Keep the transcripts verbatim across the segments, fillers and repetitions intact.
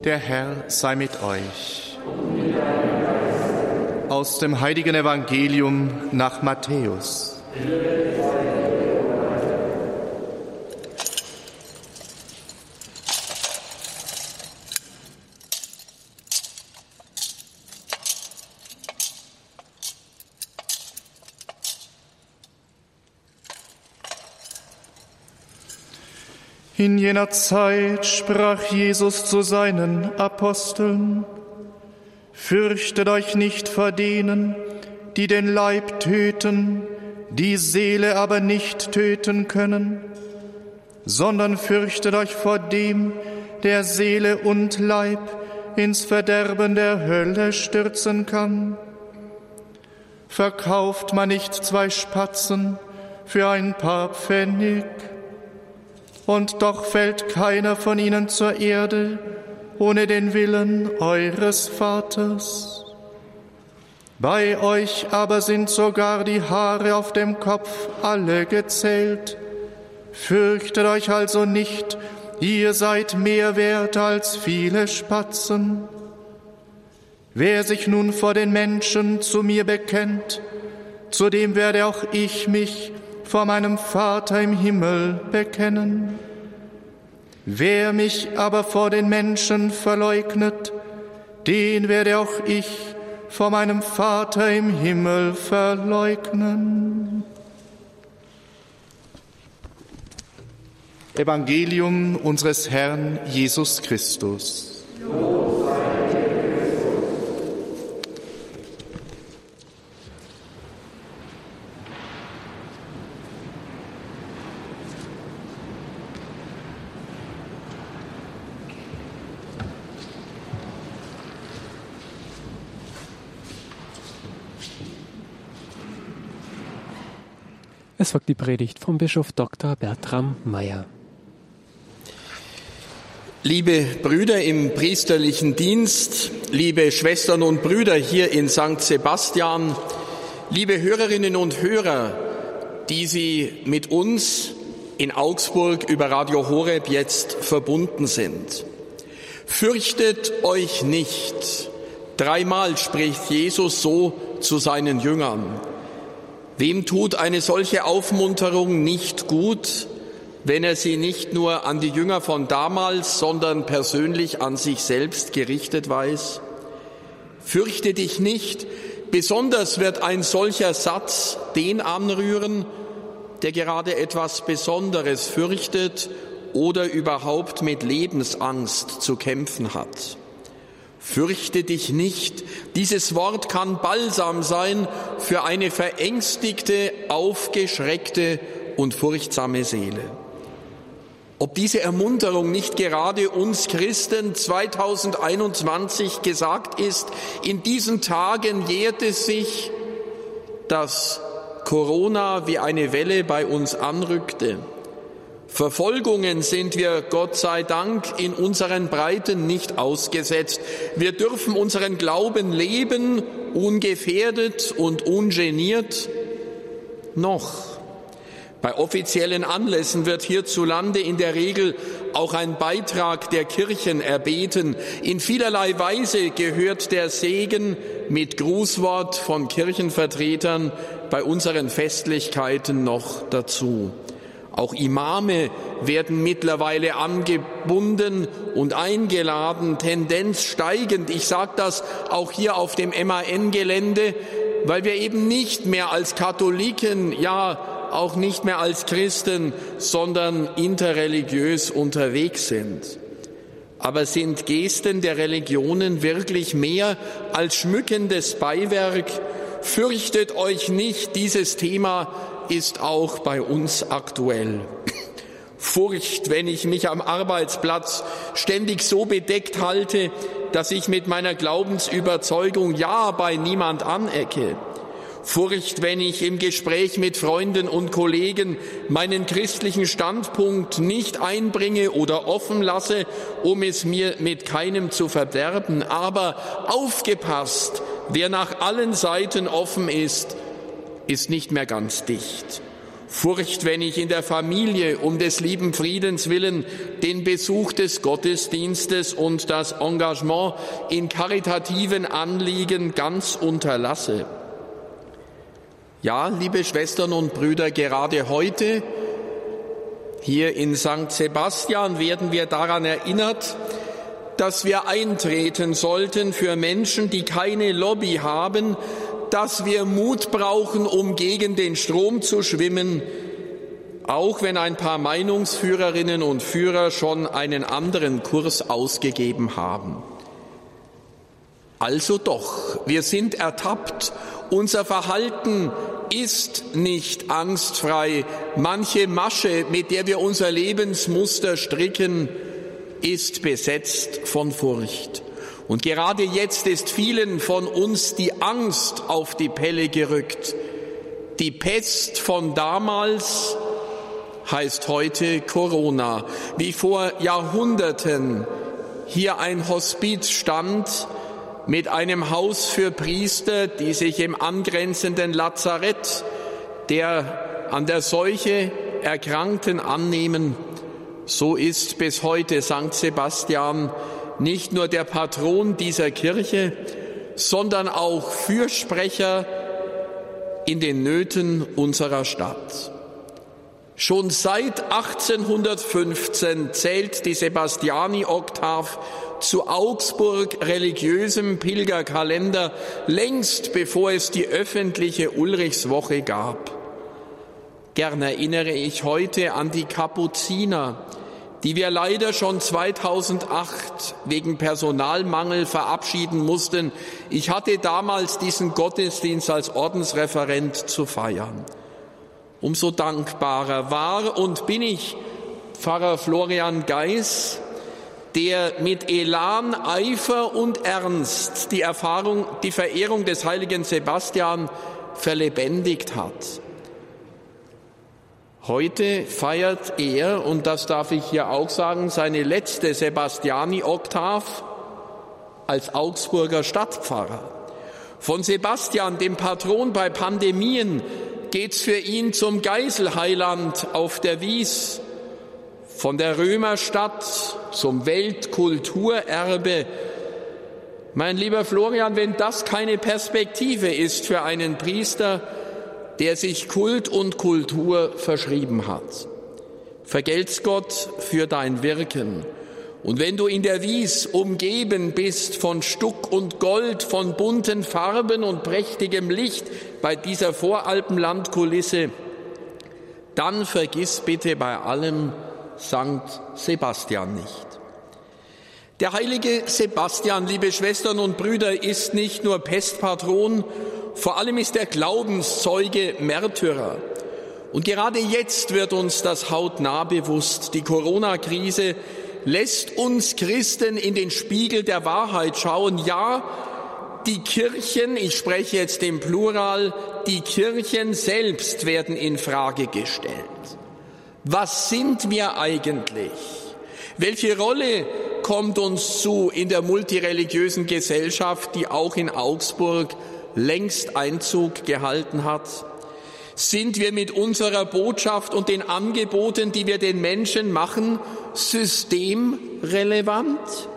Der Herr sei mit euch. Aus dem heiligen Evangelium nach Matthäus. In jener Zeit sprach Jesus zu seinen Aposteln: Fürchtet euch nicht vor denen, die den Leib töten, die Seele aber nicht töten können, sondern fürchtet euch vor dem, der Seele und Leib ins Verderben der Hölle stürzen kann. Verkauft man nicht zwei Spatzen für ein paar Pfennig? Und doch fällt keiner von ihnen zur Erde ohne den Willen eures Vaters. Bei euch aber sind sogar die Haare auf dem Kopf alle gezählt. Fürchtet euch also nicht, ihr seid mehr wert als viele Spatzen. Wer sich nun vor den Menschen zu mir bekennt, zu dem werde auch ich mich vor meinem Vater im Himmel bekennen. Wer mich aber vor den Menschen verleugnet, den werde auch ich vor meinem Vater im Himmel verleugnen. Evangelium unseres Herrn Jesus Christus. Es folgt die Predigt vom Bischof Doktor Bertram Meyer. Liebe Brüder im priesterlichen Dienst, liebe Schwestern und Brüder hier in Sankt Sebastian, liebe Hörerinnen und Hörer, die Sie mit uns in Augsburg über Radio Horeb jetzt verbunden sind. Fürchtet euch nicht. Dreimal spricht Jesus so zu seinen Jüngern. Wem tut eine solche Aufmunterung nicht gut, wenn er sie nicht nur an die Jünger von damals, sondern persönlich an sich selbst gerichtet weiß? Fürchte dich nicht, besonders wird ein solcher Satz den anrühren, der gerade etwas Besonderes fürchtet oder überhaupt mit Lebensangst zu kämpfen hat. Fürchte dich nicht. Dieses Wort kann Balsam sein für eine verängstigte, aufgeschreckte und furchtsame Seele. Ob diese Ermunterung nicht gerade uns Christen zweitausendeinundzwanzig gesagt ist, in diesen Tagen jährt es sich, dass Corona wie eine Welle bei uns anrückte. Verfolgungen sind wir, Gott sei Dank, in unseren Breiten nicht ausgesetzt. Wir dürfen unseren Glauben leben, ungefährdet und ungeniert. Noch. Bei offiziellen Anlässen wird hierzulande in der Regel auch ein Beitrag der Kirchen erbeten. In vielerlei Weise gehört der Segen mit Grußwort von Kirchenvertretern bei unseren Festlichkeiten noch dazu. Auch Imame werden mittlerweile angebunden und eingeladen, Tendenz steigend. Ich sage das auch hier auf dem M A N-Gelände, weil wir eben nicht mehr als Katholiken, ja auch nicht mehr als Christen, sondern interreligiös unterwegs sind. Aber sind Gesten der Religionen wirklich mehr als schmückendes Beiwerk? Fürchtet euch nicht, dieses Thema ist auch bei uns aktuell. Furcht, wenn ich mich am Arbeitsplatz ständig so bedeckt halte, dass ich mit meiner Glaubensüberzeugung ja bei niemand anecke. Furcht, wenn ich im Gespräch mit Freunden und Kollegen meinen christlichen Standpunkt nicht einbringe oder offen lasse, um es mir mit keinem zu verderben. Aber aufgepasst, wer nach allen Seiten offen ist, ist nicht mehr ganz dicht. Furcht, wenn ich in der Familie um des lieben Friedens willen den Besuch des Gottesdienstes und das Engagement in karitativen Anliegen ganz unterlasse. Ja, liebe Schwestern und Brüder, gerade heute hier in Sankt Sebastian werden wir daran erinnert, dass wir eintreten sollten für Menschen, die keine Lobby haben, dass wir Mut brauchen, um gegen den Strom zu schwimmen, auch wenn ein paar Meinungsführerinnen und Führer schon einen anderen Kurs ausgegeben haben. Also doch, wir sind ertappt, unser Verhalten ist nicht angstfrei. Manche Masche, mit der wir unser Lebensmuster stricken, ist besetzt von Furcht. Und gerade jetzt ist vielen von uns die Angst auf die Pelle gerückt. Die Pest von damals heißt heute Corona. Wie vor Jahrhunderten hier ein Hospiz stand mit einem Haus für Priester, die sich im angrenzenden Lazarett der an der Seuche Erkrankten annehmen, so ist bis heute Sankt Sebastian nicht nur der Patron dieser Kirche, sondern auch Fürsprecher in den Nöten unserer Stadt. Schon seit achtzehnhundertfünfzehn zählt die Sebastiani-Oktav zu Augsburg religiösem Pilgerkalender, längst bevor es die öffentliche Ulrichswoche gab. Gern erinnere ich heute an die Kapuziner, die wir leider schon zweitausendacht wegen Personalmangel verabschieden mussten. Ich hatte damals diesen Gottesdienst als Ordensreferent zu feiern. Umso dankbarer war und bin ich Pfarrer Florian Geis, der mit Elan, Eifer und Ernst die Erfahrung, die Verehrung des heiligen Sebastian verlebendigt hat. Heute feiert er, und das darf ich hier auch sagen, seine letzte Sebastiani-Oktav als Augsburger Stadtpfarrer. Von Sebastian, dem Patron bei Pandemien, geht's für ihn zum Geiselheiland auf der Wies, von der Römerstadt zum Weltkulturerbe. Mein lieber Florian, wenn das keine Perspektive ist für einen Priester, der sich Kult und Kultur verschrieben hat. Vergelt's Gott für dein Wirken. Und wenn du in der Wies umgeben bist von Stuck und Gold, von bunten Farben und prächtigem Licht bei dieser Voralpenlandkulisse, dann vergiss bitte bei allem Sankt Sebastian nicht. Der heilige Sebastian, liebe Schwestern und Brüder, ist nicht nur Pestpatron, vor allem ist er Glaubenszeuge, Märtyrer. Und gerade jetzt wird uns das hautnah bewusst. Die Corona-Krise lässt uns Christen in den Spiegel der Wahrheit schauen. Ja, die Kirchen, ich spreche jetzt im Plural, die Kirchen selbst werden in Frage gestellt. Was sind wir eigentlich? Welche Rolle kommt uns zu in der multireligiösen Gesellschaft, die auch in Augsburg längst Einzug gehalten hat? Sind wir mit unserer Botschaft und den Angeboten, die wir den Menschen machen, systemrelevant?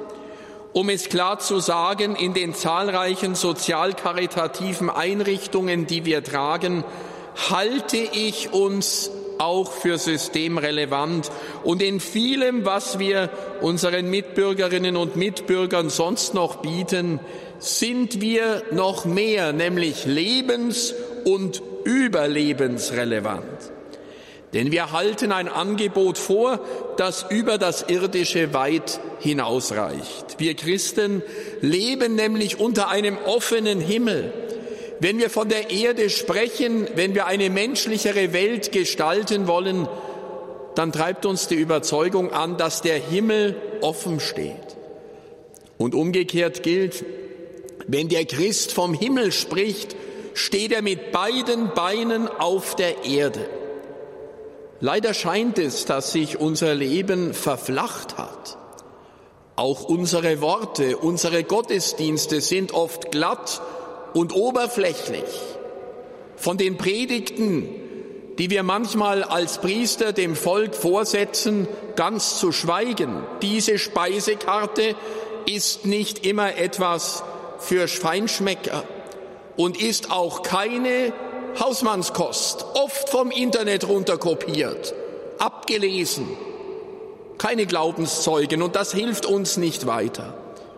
Um es klar zu sagen, in den zahlreichen sozial-karitativen Einrichtungen, die wir tragen, halte ich uns auch für systemrelevant. Und in vielem, was wir unseren Mitbürgerinnen und Mitbürgern sonst noch bieten, sind wir noch mehr, nämlich lebens- und überlebensrelevant. Denn wir halten ein Angebot vor, das über das Irdische weit hinausreicht. Wir Christen leben nämlich unter einem offenen Himmel. Wenn wir von der Erde sprechen, wenn wir eine menschlichere Welt gestalten wollen, dann treibt uns die Überzeugung an, dass der Himmel offen steht. Und umgekehrt gilt, wenn der Christ vom Himmel spricht, steht er mit beiden Beinen auf der Erde. Leider scheint es, dass sich unser Leben verflacht hat. Auch unsere Worte, unsere Gottesdienste sind oft glatt und oberflächlich. Von den Predigten, die wir manchmal als Priester dem Volk vorsetzen, ganz zu schweigen. Diese Speisekarte ist nicht immer etwas für Feinschmecker und ist auch keine Hausmannskost, oft vom Internet runterkopiert, abgelesen, keine Glaubenszeugen, und das hilft uns nicht weiter.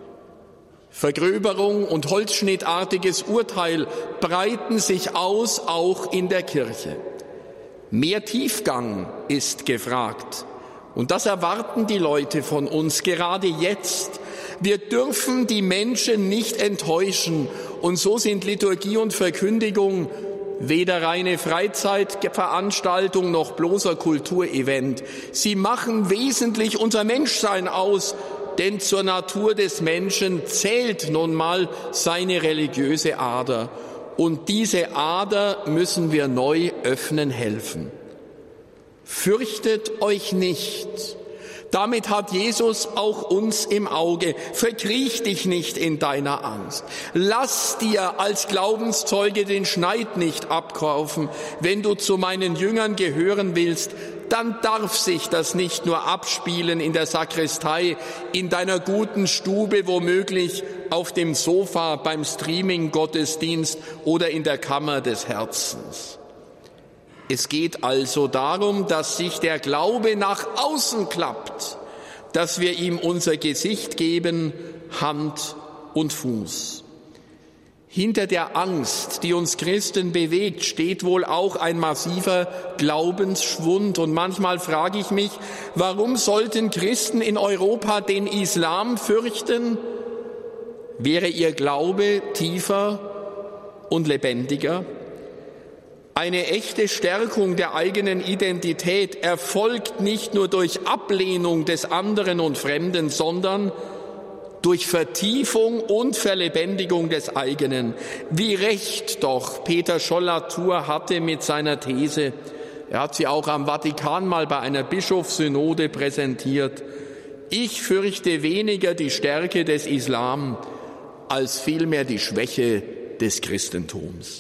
Vergröberung und holzschnittartiges Urteil breiten sich aus, auch in der Kirche. Mehr Tiefgang ist gefragt. Und das erwarten die Leute von uns gerade jetzt. Wir dürfen die Menschen nicht enttäuschen. Und so sind Liturgie und Verkündigung weder reine Freizeitveranstaltung noch bloßer Kulturevent. Sie machen wesentlich unser Menschsein aus, denn zur Natur des Menschen zählt nun mal seine religiöse Ader. Und diese Ader müssen wir neu öffnen helfen. Fürchtet euch nicht. Damit hat Jesus auch uns im Auge. Verkriech dich nicht in deiner Angst. Lass dir als Glaubenszeuge den Schneid nicht abkaufen. Wenn du zu meinen Jüngern gehören willst, dann darf sich das nicht nur abspielen in der Sakristei, in deiner guten Stube, womöglich auf dem Sofa beim Streaming-Gottesdienst oder in der Kammer des Herzens. Es geht also darum, dass sich der Glaube nach außen klappt, dass wir ihm unser Gesicht geben, Hand und Fuß. Hinter der Angst, die uns Christen bewegt, steht wohl auch ein massiver Glaubensschwund. Und manchmal frage ich mich, warum sollten Christen in Europa den Islam fürchten? Wäre ihr Glaube tiefer und lebendiger? Eine echte Stärkung der eigenen Identität erfolgt nicht nur durch Ablehnung des anderen und Fremden, sondern durch Vertiefung und Verlebendigung des eigenen. Wie recht doch Peter Scholl-Latour hatte mit seiner These. Er hat sie auch am Vatikan mal bei einer Bischofssynode präsentiert. Ich fürchte weniger die Stärke des Islam als vielmehr die Schwäche des Christentums.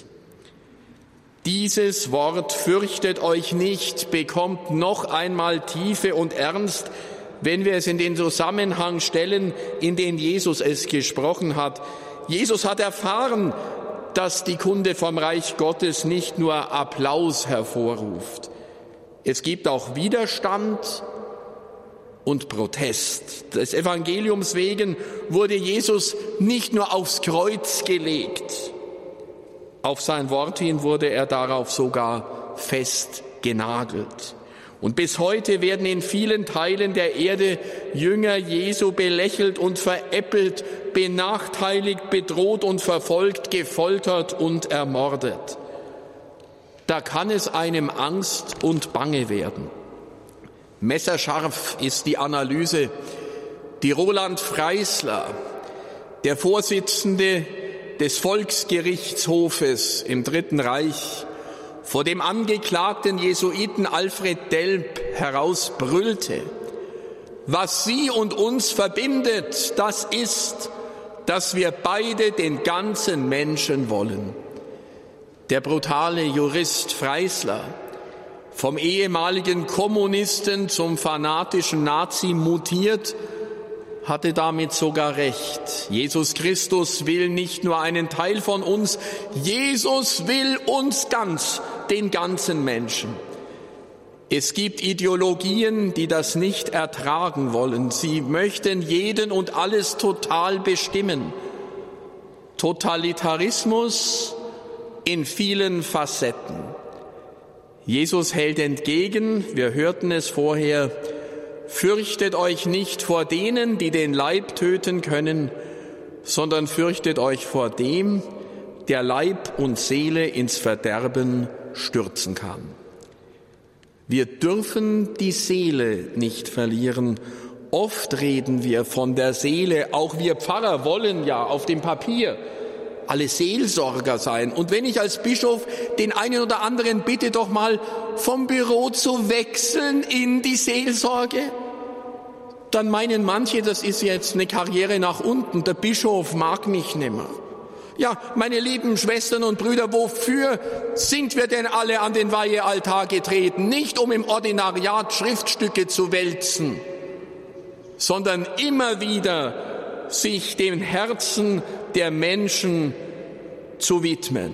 Dieses Wort "fürchtet euch nicht" bekommt noch einmal Tiefe und Ernst, wenn wir es in den Zusammenhang stellen, in den Jesus es gesprochen hat. Jesus hat erfahren, dass die Kunde vom Reich Gottes nicht nur Applaus hervorruft. Es gibt auch Widerstand und Protest. Des Evangeliums wegen wurde Jesus nicht nur aufs Kreuz gelegt. Auf sein Wort hin wurde er darauf sogar festgenagelt. Und bis heute werden in vielen Teilen der Erde Jünger Jesu belächelt und veräppelt, benachteiligt, bedroht und verfolgt, gefoltert und ermordet. Da kann es einem Angst und Bange werden. Messerscharf ist die Analyse, die Roland Freisler, der Vorsitzende des Volksgerichtshofes im Dritten Reich, vor dem angeklagten Jesuiten Alfred Delp herausbrüllte: Was Sie und uns verbindet, das ist, dass wir beide den ganzen Menschen wollen. Der brutale Jurist Freisler, vom ehemaligen Kommunisten zum fanatischen Nazi mutiert, hatte damit sogar recht. Jesus Christus will nicht nur einen Teil von uns, Jesus will uns ganz, den ganzen Menschen. Es gibt Ideologien, die das nicht ertragen wollen. Sie möchten jeden und alles total bestimmen. Totalitarismus in vielen Facetten. Jesus hält entgegen, wir hörten es vorher: Fürchtet euch nicht vor denen, die den Leib töten können, sondern fürchtet euch vor dem, der Leib und Seele ins Verderben stürzen kann. Wir dürfen die Seele nicht verlieren. Oft reden wir von der Seele, auch wir Pfarrer wollen ja auf dem Papier alle Seelsorger sein. Und wenn ich als Bischof den einen oder anderen bitte, doch mal vom Büro zu wechseln in die Seelsorge, dann meinen manche, das ist jetzt eine Karriere nach unten, der Bischof mag mich nimmer. Ja, meine lieben Schwestern und Brüder, wofür sind wir denn alle an den Weihealtar getreten? Nicht um im Ordinariat Schriftstücke zu wälzen, sondern immer wieder sich dem Herzen der Menschen zu widmen.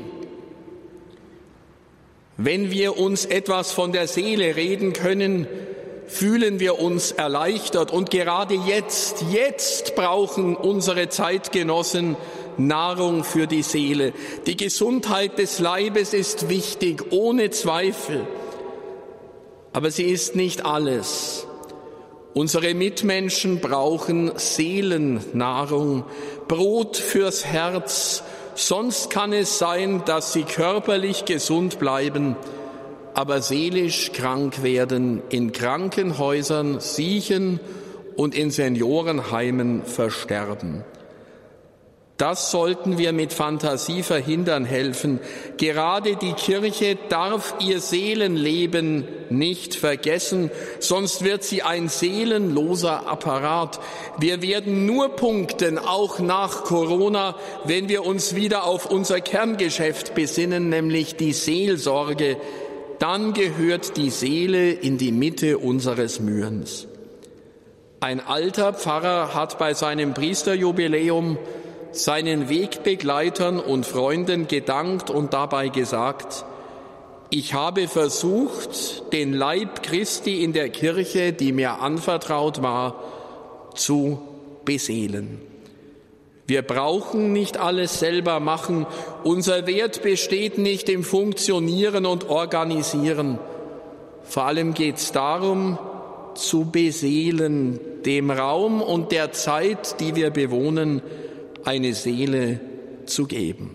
Wenn wir uns etwas von der Seele reden können, fühlen wir uns erleichtert. Und gerade jetzt, jetzt brauchen unsere Zeitgenossen Nahrung für die Seele. Die Gesundheit des Leibes ist wichtig, ohne Zweifel. Aber sie ist nicht alles. Unsere Mitmenschen brauchen Seelennahrung, Brot fürs Herz. Sonst kann es sein, dass sie körperlich gesund bleiben, aber seelisch krank werden, in Krankenhäusern siechen und in Seniorenheimen versterben. Das sollten wir mit Fantasie verhindern helfen. Gerade die Kirche darf ihr Seelenleben nicht vergessen, sonst wird sie ein seelenloser Apparat. Wir werden nur punkten, auch nach Corona, wenn wir uns wieder auf unser Kerngeschäft besinnen, nämlich die Seelsorge. Dann gehört die Seele in die Mitte unseres Mühens. Ein alter Pfarrer hat bei seinem Priesterjubiläum seinen Wegbegleitern und Freunden gedankt und dabei gesagt: Ich habe versucht, den Leib Christi in der Kirche, die mir anvertraut war, zu beseelen. Wir brauchen nicht alles selber machen. Unser Wert besteht nicht im Funktionieren und Organisieren. Vor allem geht es darum, zu beseelen, dem Raum und der Zeit, die wir bewohnen, eine Seele zu geben.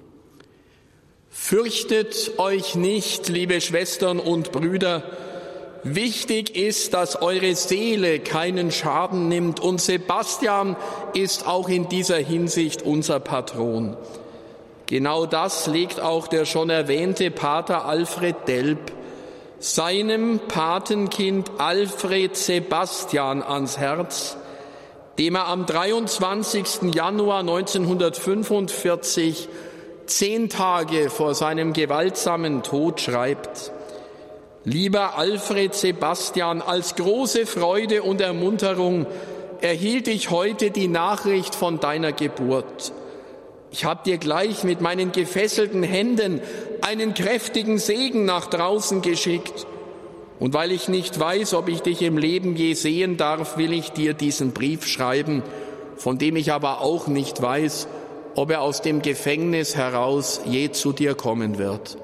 Fürchtet euch nicht, liebe Schwestern und Brüder. Wichtig ist, dass eure Seele keinen Schaden nimmt. Und Sebastian ist auch in dieser Hinsicht unser Patron. Genau das legt auch der schon erwähnte Pater Alfred Delp seinem Patenkind Alfred Sebastian ans Herz, dem er am dreiundzwanzigsten Januar neunzehnhundertfünfundvierzig, zehn Tage vor seinem gewaltsamen Tod, schreibt: Lieber Alfred Sebastian, als große Freude und Ermunterung erhielt ich heute die Nachricht von deiner Geburt. Ich habe dir gleich mit meinen gefesselten Händen einen kräftigen Segen nach draußen geschickt. Und weil ich nicht weiß, ob ich dich im Leben je sehen darf, will ich dir diesen Brief schreiben, von dem ich aber auch nicht weiß, ob er aus dem Gefängnis heraus je zu dir kommen wird.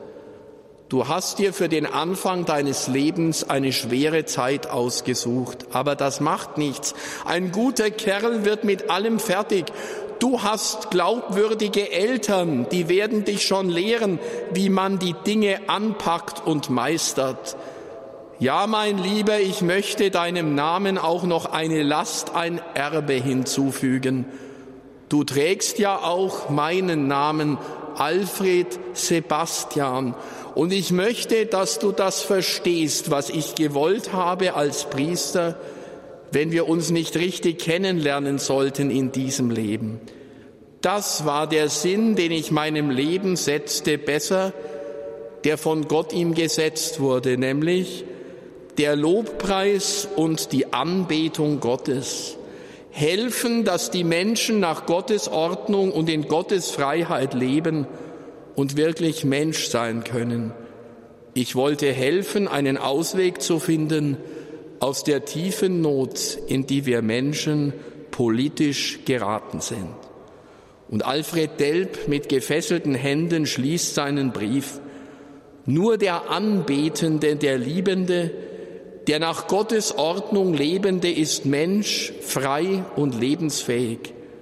Du hast dir für den Anfang deines Lebens eine schwere Zeit ausgesucht, aber das macht nichts. Ein guter Kerl wird mit allem fertig. Du hast glaubwürdige Eltern, die werden dich schon lehren, wie man die Dinge anpackt und meistert. Ja, mein Lieber, ich möchte deinem Namen auch noch eine Last, ein Erbe hinzufügen. Du trägst ja auch meinen Namen, Alfred Sebastian. Und ich möchte, dass du das verstehst, was ich gewollt habe als Priester, wenn wir uns nicht richtig kennenlernen sollten in diesem Leben. Das war der Sinn, den ich meinem Leben setzte, besser, der von Gott ihm gesetzt wurde, nämlich der Lobpreis und die Anbetung Gottes. Helfen, dass die Menschen nach Gottes Ordnung und in Gottes Freiheit leben und wirklich Mensch sein können. Ich wollte helfen, einen Ausweg zu finden aus der tiefen Not, in die wir Menschen politisch geraten sind. Und Alfred Delp mit gefesselten Händen schließt seinen Brief: Nur der Anbetende, der Liebende, der nach Gottes Ordnung Lebende ist Mensch, frei und lebensfähig.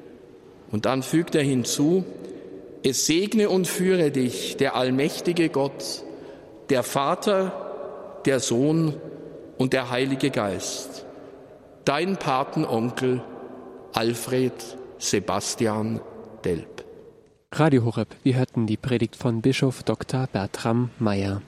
Und dann fügt er hinzu: Es segne und führe dich der allmächtige Gott, der Vater, der Sohn und der Heilige Geist. Dein Patenonkel Alfred Sebastian Delp. Radio Horeb, wir hörten die Predigt von Bischof Doktor Bertram Meyer.